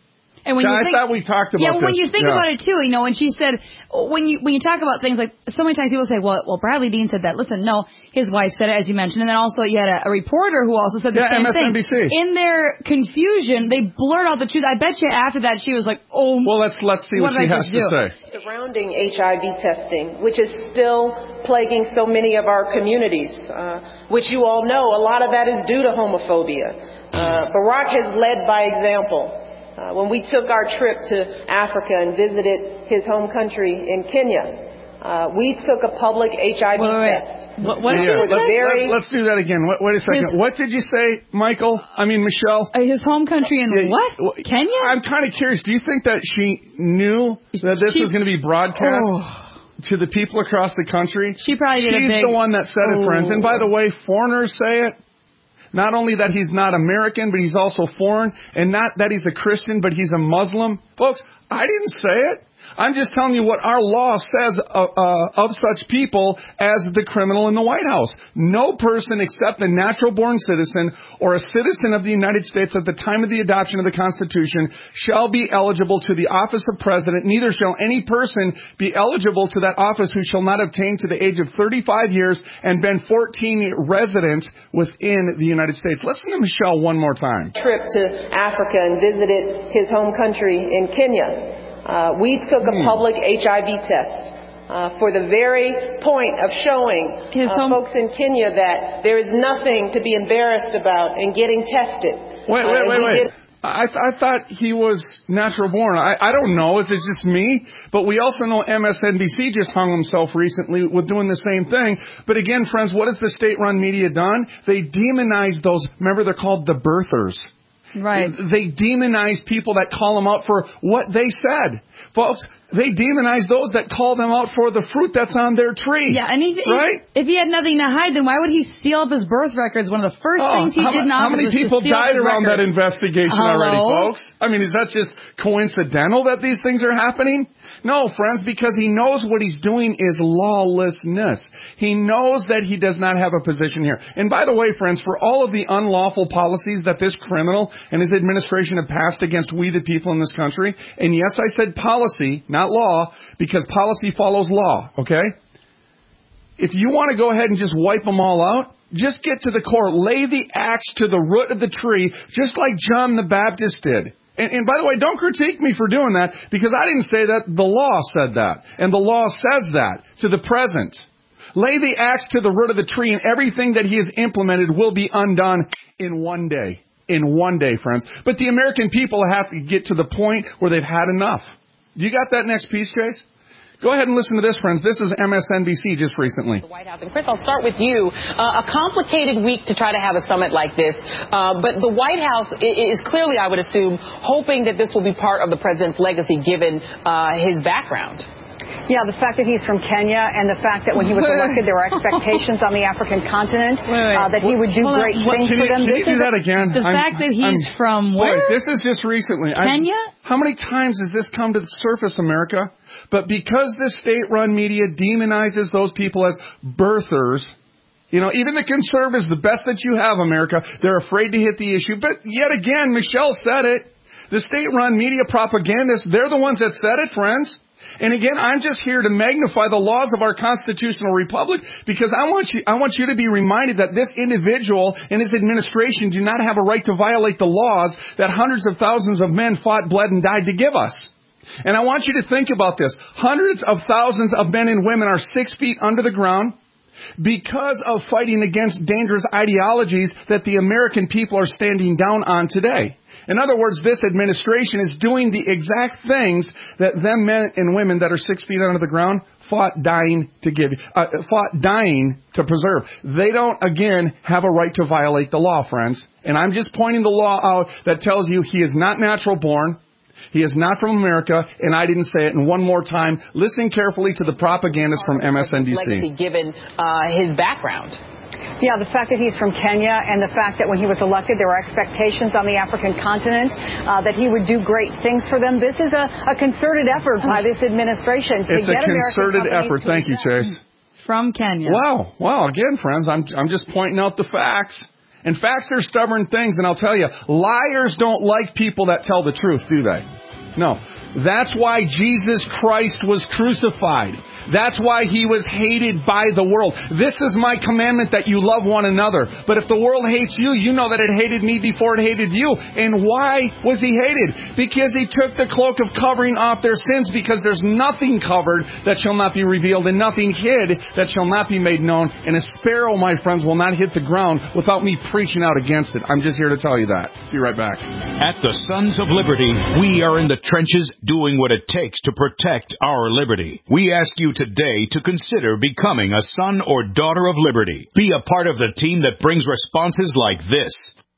And when yeah, you I think, thought we talked about yeah, this. when you think yeah. about it too, you know, when she said, when you when you talk about things like, so many times people say, well, well, Bradley Dean said that. Listen, no, his wife said it, as you mentioned, and then also you had a, a reporter who also said the yeah, same M S N B C. thing. In their confusion, they blurt out the truth. I bet you after that she was like, oh, well, let's let's see what, what she I has just to do? say. Surrounding H I V testing, which is still plaguing so many of our communities, uh, which you all know, a lot of that is due to homophobia. Uh, Barack has led by example. Uh, when we took our trip to Africa and visited his home country in Kenya, uh, we took a public H I V wait, wait, test. wait. What, what yeah, let's, very, let, let's do that again. Wait, wait a second. His, what did you say, Michael? I mean, Michelle? Uh, his home country in yeah, what? Kenya? I'm kind of curious. Do you think that she knew that this she, was going to be broadcast? Oh. To the people across the country? She probably did She's a big, the one that said oh. it, friends. And by the way, foreigners say it. Not only that he's not American, but he's also foreign. And not that he's a Christian, but he's a Muslim. Folks, I didn't say it. I'm just telling you what our law says uh, uh, of such people as the criminal in the White House. No person except a natural-born citizen or a citizen of the United States at the time of the adoption of the Constitution shall be eligible to the office of president. Neither shall any person be eligible to that office who shall not obtain to the age of thirty-five years and been fourteen resident within the United States. Listen to Michelle one more time. Trip to Africa and visited his home country in Kenya. Uh, we took a public H I V test uh, for the very point of showing uh, folks in Kenya that there is nothing to be embarrassed about in getting tested. Wait, wait, wait, wait. I, th- I thought he was natural born. I, I don't know. Is it just me? But we also know M S N B C just hung himself recently with doing the same thing. But again, friends, what has the state-run media done? They demonize those. Remember, they're called the birthers. Right. They demonize people that call them out for what they said. Folks, they demonize those that call them out for the fruit that's on their tree. Yeah, and he, right? if, if he had nothing to hide, then why would he seal up his birth records? One of the first oh, things he how, did How not many people died around record. that investigation Hello? already, folks? I mean, is that just coincidental that these things are happening? No, friends, because he knows what he's doing is lawlessness. He knows that he does not have a position here. And by the way, friends, for all of the unlawful policies that this criminal and his administration have passed against we the people in this country, and yes, I said policy, not law, because policy follows law, okay? If you want to go ahead and just wipe them all out, just get to the core. Lay the axe to the root of the tree, just like John the Baptist did. And, and by the way, don't critique me for doing that, because I didn't say that. The law said that. And the law says that to the present. Lay the axe to the root of the tree, and everything that he has implemented will be undone in one day. In one day, friends. But the American people have to get to the point where they've had enough. You got that next piece, Chase? Go ahead and listen to this, friends. This is M S N B C just recently. The White House. And Chris, I'll start with you. Uh, a complicated week to try to have a summit like this. Uh, but the White House is clearly, I would assume, hoping that this will be part of the president's legacy given uh, his background. Yeah, the fact that he's from Kenya and the fact that when he was elected there were expectations on the African continent uh, that he would do Hold great on. things can for you, them. Can this you do that again? The I'm, fact that he's I'm, from where? Wait, this is just recently. Kenya? I'm, how many times has this come to the surface, America? But because the state-run media demonizes those people as birthers, you know, even the conservatives, the best that you have, America, they're afraid to hit the issue. But yet again, Michelle said it. The state-run media propagandists, they're the ones that said it, friends. And again, I'm just here to magnify the laws of our constitutional republic, because I want you, I want you to be reminded that this individual and his administration do not have a right to violate the laws that hundreds of thousands of men fought, bled, and died to give us. And I want you to think about this. Hundreds of thousands of men and women are six feet under the ground because of fighting against dangerous ideologies that the American people are standing down on today. In other words, this administration is doing the exact things that them men and women that are six feet under the ground fought dying to give, uh, fought dying to preserve. They don't, again, have a right to violate the law, friends. And I'm just pointing the law out that tells you he is not natural born. He is not from America, and I didn't say it. And one more time, listen carefully to the propagandists from M S N B C. Legacy given uh, his background. Yeah, the fact that he's from Kenya and the fact that when he was elected there were expectations on the African continent uh, that he would do great things for them. This is a, a concerted effort by this administration to it's get a concerted effort. Thank you, Chase. From Kenya. Wow. Wow. Again, friends, I'm I'm just pointing out the facts. And facts are stubborn things, and I'll tell you, liars don't like people that tell the truth, do they? No. That's why Jesus Christ was crucified. That's why he was hated by the world. This is my commandment, that you love one another. But if the world hates you, you know that it hated me before it hated you. And why was he hated? Because he took the cloak of covering off their sins, because there's nothing covered that shall not be revealed, and nothing hid that shall not be made known. And a sparrow, my friends, will not hit the ground without me preaching out against it. I'm just here to tell you that. Be right back. At the Sons of Liberty, we are in the trenches doing what it takes to protect our liberty. We ask you today to consider becoming a son or daughter of liberty. Be a part of the team that brings responses like this.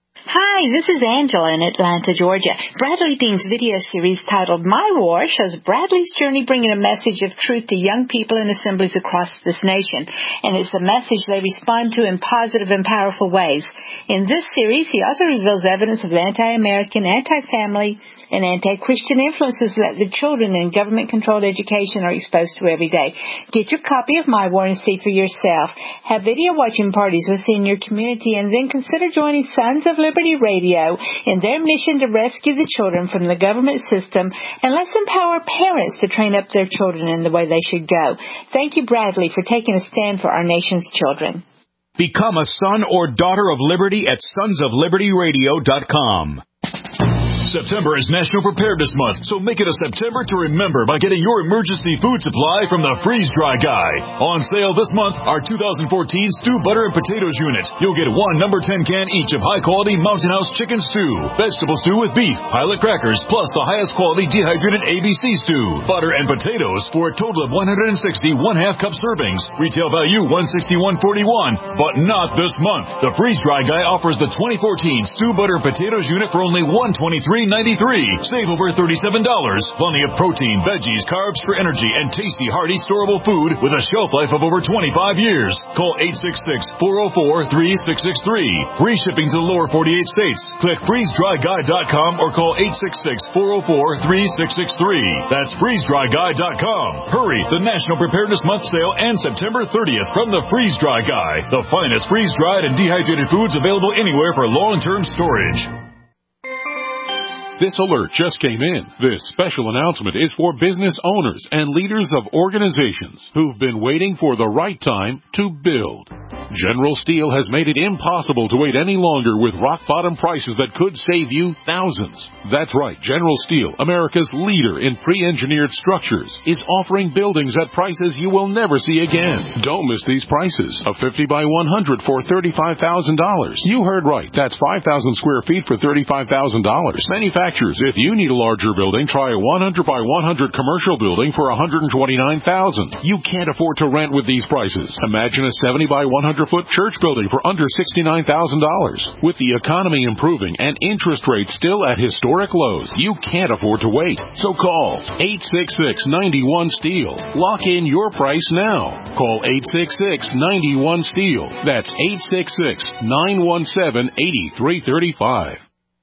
Hi, this is Angela in Atlanta, Georgia. Bradley Dean's video series titled My War shows Bradley's journey bringing a message of truth to young people in assemblies across this nation. And it's a message they respond to in positive and powerful ways. In this series, he also reveals evidence of anti-American, anti-family, and anti-Christian influences that the children in government-controlled education are exposed to every day. Get your copy of My War and see for yourself. Have video watching parties within your community, and then consider joining Sons of Liberty Radio in their mission to rescue the children from the government system, and let's empower parents to train up their children in the way they should go. Thank you, Bradley, for taking a stand for our nation's children. Become a son or daughter of liberty at sons of liberty radio dot com. September is National Preparedness Month, so make it a September to remember by getting your emergency food supply from the Freeze Dry Guy. On sale this month, our two thousand fourteen Stew Butter and Potatoes Unit. You'll get one number ten can each of high-quality Mountain House chicken stew, vegetable stew with beef, pilot crackers, plus the highest quality dehydrated A B C stew, butter and potatoes for a total of one hundred sixty one-half cup servings. Retail value one hundred sixty-one forty-one, but not this month. The Freeze Dry Guy offers the twenty fourteen Stew Butter and Potatoes Unit for only one hundred twenty-three ninety-three. Save over thirty-seven dollars. Plenty of protein, veggies, carbs for energy, and tasty, hearty, storable food with a shelf life of over twenty-five years. Call eight six six, four oh four, three six six three. Free shipping to the lower forty-eight states. Click freeze dry guy dot com or call eight six six, four oh four, three six six three. That's freeze dry guy dot com. Hurry! The National Preparedness Month sale ends September thirtieth from the Freeze Dry Guy. The finest freeze-dried and dehydrated foods available anywhere for long-term storage. This alert just came in. This special announcement is for business owners and leaders of organizations who've been waiting for the right time to build. General Steel has made it impossible to wait any longer with rock-bottom prices that could save you thousands. That's right, General Steel, America's leader in pre-engineered structures, is offering buildings at prices you will never see again. Don't miss these prices. A fifty by one hundred for thirty-five thousand dollars. You heard right. That's five thousand square feet for thirty-five thousand dollars. Manufacturers, if you need a larger building, try a one hundred by one hundred commercial building for one hundred twenty-nine thousand dollars. You can't afford to rent with these prices. Imagine a seventy by one hundred foot church building for under sixty-nine thousand dollars. With the economy improving and interest rates still at historic lows, you can't afford to wait. So call eight six six, nine one, STEEL. Lock in your price now. Call eight six six, nine one, STEEL. That's eight six six, nine one seven, eight three three five.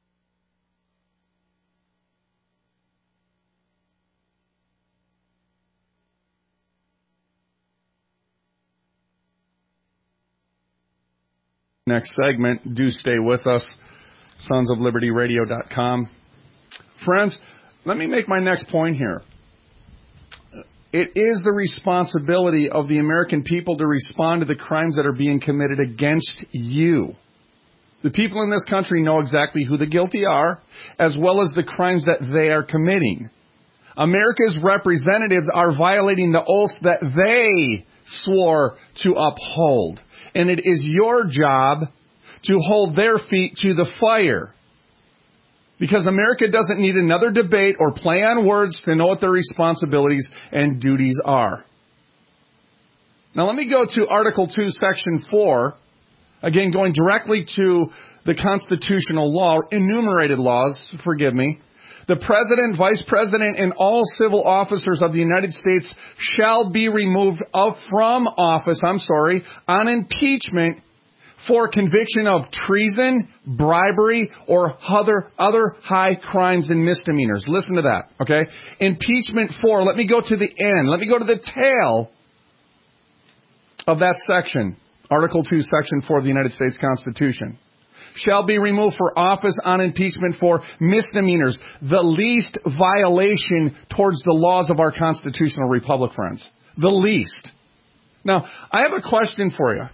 Next segment, do stay with us, sons of liberty radio dot com. Friends, let me make my next point here. It is the responsibility of the American people to respond to the crimes that are being committed against you. The people in this country know exactly who the guilty are, as well as the crimes that they are committing. America's representatives are violating the oath that they swore to uphold. And it is your job to hold their feet to the fire. Because America doesn't need another debate or play on words to know what their responsibilities and duties are. Now let me go to Article two, Section four. Again, going directly to the constitutional law, enumerated laws, forgive me. The President, Vice President, and all civil officers of the United States shall be removed of, from office, I'm sorry, on impeachment for conviction of treason, bribery, or other, other high crimes and misdemeanors. Listen to that, okay? Impeachment for, let me go to the end, let me go to the tail of that section, Article two, Section four of the United States Constitution. shall be removed for office on impeachment for misdemeanors. The least violation towards the laws of our constitutional republic, friends. The least. Now, I have a question for you.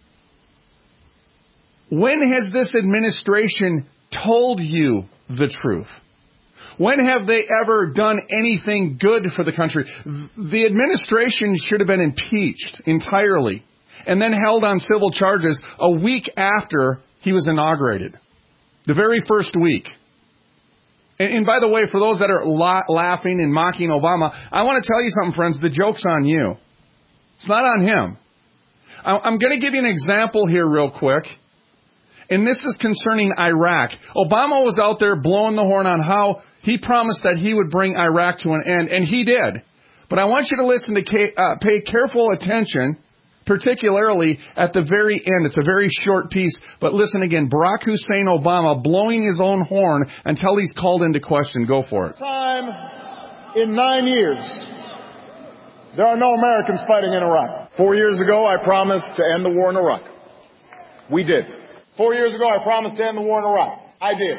When has this administration told you the truth? When have they ever done anything good for the country? The administration should have been impeached entirely and then held on civil charges a week after he was inaugurated. The very first week. And, and by the way, for those that are la- laughing and mocking Obama, I want to tell you something, friends. The joke's on you. It's not on him. I- I'm going to give you an example here real quick. And this is concerning Iraq. Obama was out there blowing the horn on how he promised that he would bring Iraq to an end, and he did. But I want you to listen to uh, pay careful attention, particularly at the very end. It's a very short piece, but listen again. Barack Hussein Obama blowing his own horn until he's called into question. Go for it. Time in nine years, there are no Americans fighting in Iraq. Four years ago, I promised to end the war in Iraq. We did. Four years ago, I promised to end the war in Iraq. I did.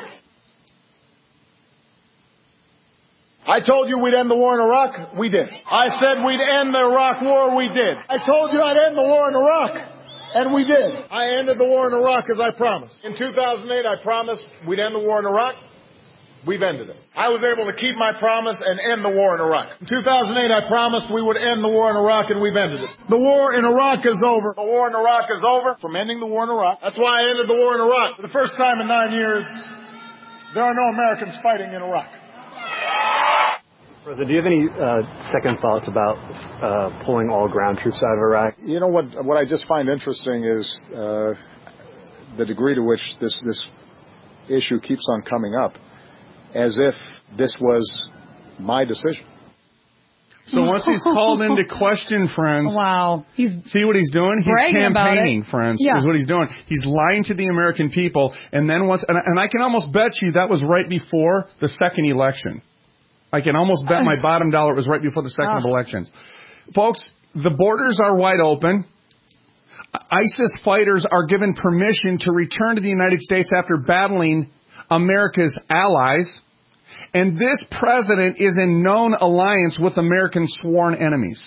I told you we'd end the war in Iraq. We did. I said we'd end the Iraq war. We did. I told you I'd end the war in Iraq. And we did. I ended the war in Iraq as I promised. In two thousand eight, I promised we'd end the war in Iraq. We've ended it. I was able to keep my promise and end the war in Iraq. In two thousand eight, I promised we would end the war in Iraq, and we've ended it. The war in Iraq is over. The war in Iraq is over from ending the war in Iraq. That's why I ended the war in Iraq. For the first time in nine years, there are no Americans fighting in Iraq. President, do you have any uh, second thoughts about uh, pulling all ground troops out of Iraq? You know, what What I just find interesting is uh, the degree to which this, this issue keeps on coming up, as if this was my decision. So once he's called into question, friends. Wow. He's see what he's doing? He's campaigning, friends, yeah. is what he's doing. He's lying to the American people. And then once, and, and I can almost bet you that was right before the second election. I can almost bet my bottom dollar it was right before the second oh. elections. Folks, the borders are wide open. ISIS fighters are given permission to return to the United States after battling America's allies. And this president is in known alliance with American sworn enemies.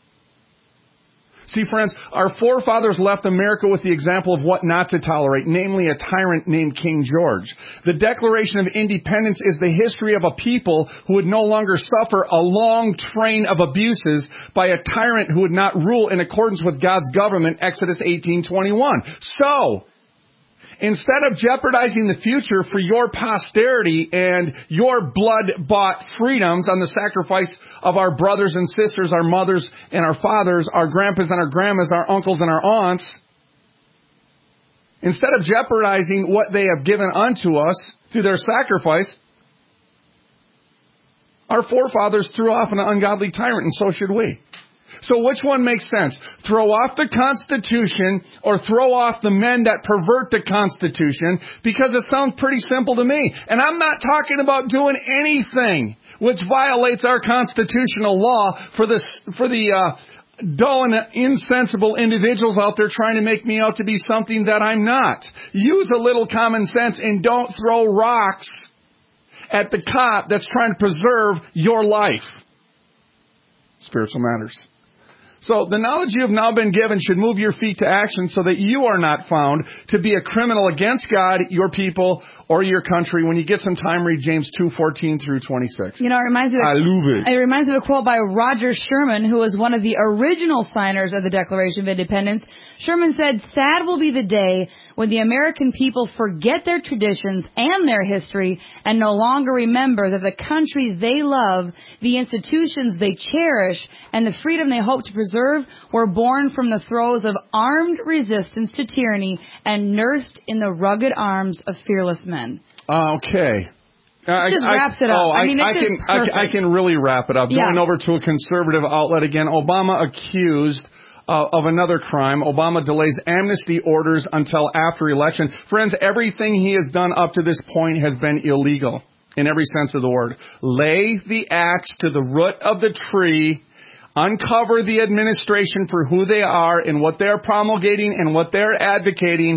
See, friends, our forefathers left America with the example of what not to tolerate, namely a tyrant named King George. The Declaration of Independence is the history of a people who would no longer suffer a long train of abuses by a tyrant who would not rule in accordance with God's government, Exodus eighteen twenty-one. So, instead of jeopardizing the future for your posterity and your blood-bought freedoms on the sacrifice of our brothers and sisters, our mothers and our fathers, our grandpas and our grandmas, our uncles and our aunts, instead of jeopardizing what they have given unto us through their sacrifice, our forefathers threw off an ungodly tyrant, and so should we. So which one makes sense? Throw off the Constitution or throw off the men that pervert the Constitution? Because it sounds pretty simple to me. And I'm not talking about doing anything which violates our constitutional law for the, for the uh, dull and insensible individuals out there trying to make me out to be something that I'm not. Use a little common sense and don't throw rocks at the cop that's trying to preserve your life. Spiritual matters. So the knowledge you have now been given should move your feet to action so that you are not found to be a criminal against God, your people, or your country. When you get some time, read James two fourteen through twenty-six. You know, it reminds me of, I love it. It reminds me of a quote by Roger Sherman, who was one of the original signers of the Declaration of Independence. Sherman said, "Sad will be the day when the American people forget their traditions and their history and no longer remember that the country they love, the institutions they cherish, and the freedom they hope to preserve were born from the throes of armed resistance to tyranny and nursed in the rugged arms of fearless men." Okay. It just I, wraps it up. Oh, I, I mean, it's I just can, perfect. I, I can really wrap it up. Yeah. Going over to a conservative outlet again, Obama accused Uh, of another crime. Obama delays amnesty orders until after election. Friends, everything he has done up to this point has been illegal in every sense of the word. Lay the axe to the root of the tree. Uncover the administration for who they are and what they're promulgating and what they're advocating.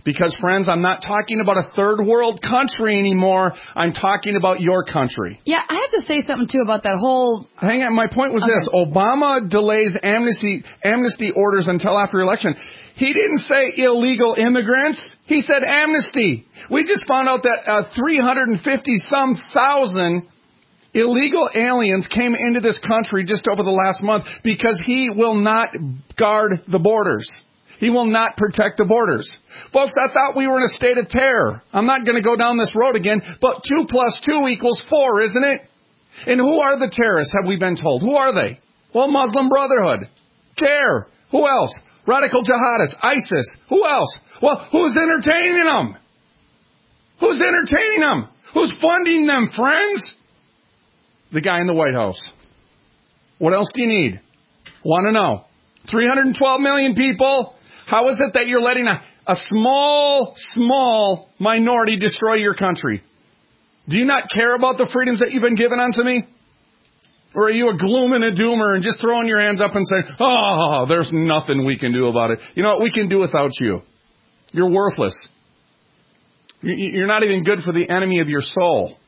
Because, friends, I'm not talking about a third world country anymore. I'm talking about your country. Yeah, I have to say something, too, about that whole... Hang on. My point was okay. this. Obama delays amnesty amnesty orders until after election. He didn't say illegal immigrants. He said amnesty. We just found out that uh, three hundred fifty some thousand illegal aliens came into this country just over the last month because he will not guard the borders. He will not protect the borders. Folks, I thought we were in a state of terror. I'm not going to go down this road again, but two plus two equals four, isn't it? And who are the terrorists, have we been told? Who are they? Well, Muslim Brotherhood. CARE. Who else? Radical jihadists. ISIS. Who else? Well, who's entertaining them? Who's entertaining them? Who's funding them, friends? The guy in the White House. What else do you need? Want to know? three hundred twelve million people. How is it that you're letting a, a small, small minority destroy your country? Do you not care about the freedoms that you've been given unto me? Or are you a gloom and a doomer and just throwing your hands up and saying, oh, there's nothing we can do about it. You know what? We can do without you. You're worthless. You're not even good for the enemy of your soul.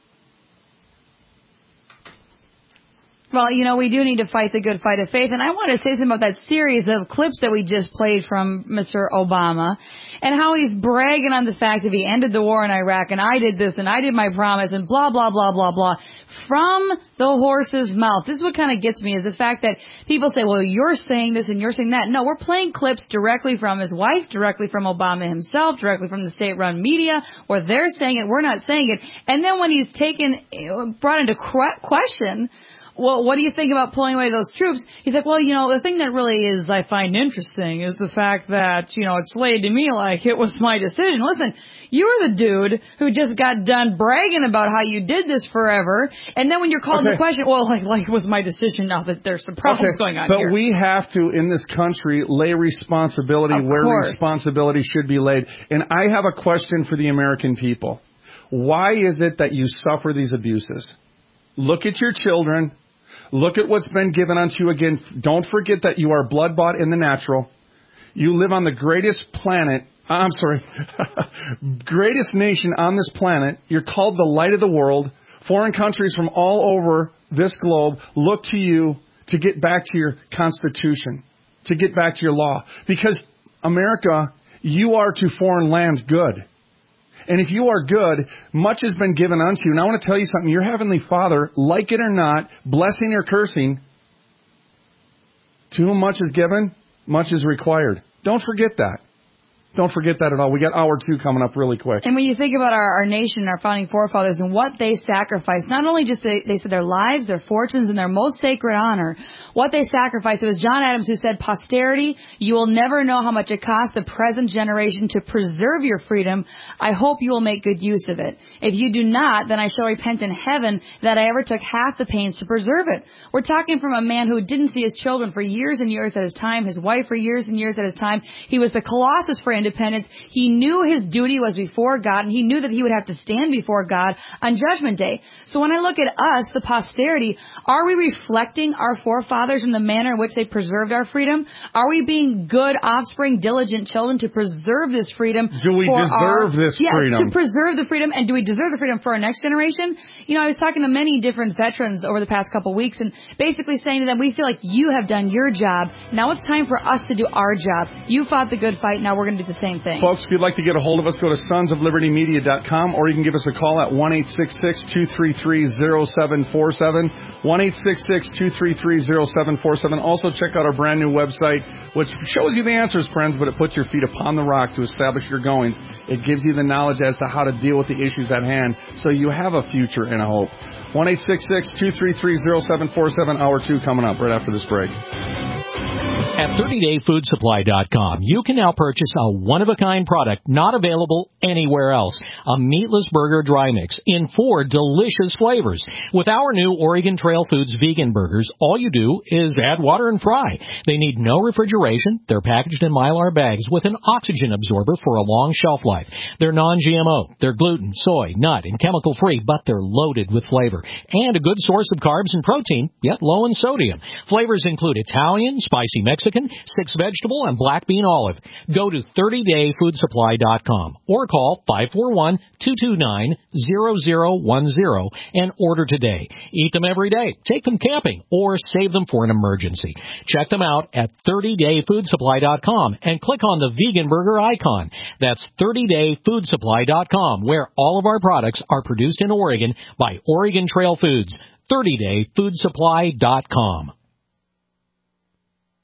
Well, you know, we do need to fight the good fight of faith. And I want to say something about that series of clips that we just played from Mister Obama and how he's bragging on the fact that he ended the war in Iraq and I did this and I did my promise and blah, blah, blah, blah, blah. From the horse's mouth. This is what kind of gets me is the fact that people say, well, you're saying this and you're saying that. No, we're playing clips directly from his wife, directly from Obama himself, directly from the state-run media, where they're saying it, we're not saying it. And then when he's taken, brought into question, well, what do you think about pulling away those troops? He's like, well, you know, the thing that really is I find interesting is the fact that, you know, it's laid to me like it was my decision. Listen, you're the dude who just got done bragging about how you did this forever, and then when you're called okay. into question, well, like, like it was my decision now that there's some problems okay. going on but here. But we have to, in this country, lay responsibility of where course. responsibility should be laid. And I have a question for the American people. Why is it that you suffer these abuses? Look at your children. Look at what's been given unto you again. Don't forget that you are blood-bought in the natural. You live on the greatest planet, I'm sorry, greatest nation on this planet. You're called the light of the world. Foreign countries from all over this globe look to you to get back to your Constitution, to get back to your law. Because, America, you are to foreign lands good. And if you are good, much has been given unto you. And I want to tell you something. Your Heavenly Father, like it or not, blessing or cursing, to whom much is given, much is required. Don't forget that. Don't forget that at all. We got hour two coming up really quick. And when you think about our, our nation, our founding forefathers, and what they sacrificed, not only just they, they said their lives, their fortunes, and their most sacred honor, what they sacrificed. It was John Adams who said, posterity, you will never know how much it costs the present generation to preserve your freedom. I hope you will make good use of it. If you do not, then I shall repent in heaven that I ever took half the pains to preserve it. We're talking from a man who didn't see his children for years and years at his time, his wife for years and years at his time. He was the Colossus for independence. He knew his duty was before God, and he knew that he would have to stand before God on Judgment Day. So when I look at us, the posterity, are we reflecting our forefathers in the manner in which they preserved our freedom? Are we being good offspring, diligent children to preserve this freedom? Do we for deserve our, this yeah, freedom? to preserve the freedom, and do we deserve the freedom for our next generation? You know, I was talking to many different veterans over the past couple of weeks, and basically saying to them, we feel like you have done your job. Now it's time for us to do our job. You fought the good fight. Now we're going to do the same thing. Folks, if you'd like to get a hold of us, go to sons of liberty media dot com, or you can give us a call at one eight six six, two three three, zero seven four seven, one eight six six, two three three, zero seven four seven. Also, check out our brand new website, which shows you the answers, friends, but it puts your feet upon the rock to establish your goings. It gives you the knowledge as to how to deal with the issues at hand, so you have a future and a hope. one eight six six, two three three, zero seven four seven, hour two coming up right after this break. At thirty day food supply dot com, you can now purchase a one-of-a-kind product not available anywhere else. A meatless burger dry mix in four delicious flavors. With our new Oregon Trail Foods vegan burgers, all you do is add water and fry. They need no refrigeration. They're packaged in Mylar bags with an oxygen absorber for a long shelf life. They're non G M O. They're gluten, soy, nut, and chemical-free, but they're loaded with flavor. And a good source of carbs and protein, yet low in sodium. Flavors include Italian, spicy Mexican, Mexican, six vegetable, and black bean olive. Go to thirty day food supply dot com or call five four one, two two nine, zero zero one zero and order today. Eat them every day, take them camping, or save them for an emergency. Check them out at thirty day food supply dot com and click on the vegan burger icon. That's thirty day food supply dot com, where all of our products are produced in Oregon by Oregon Trail Foods. thirty day food supply dot com.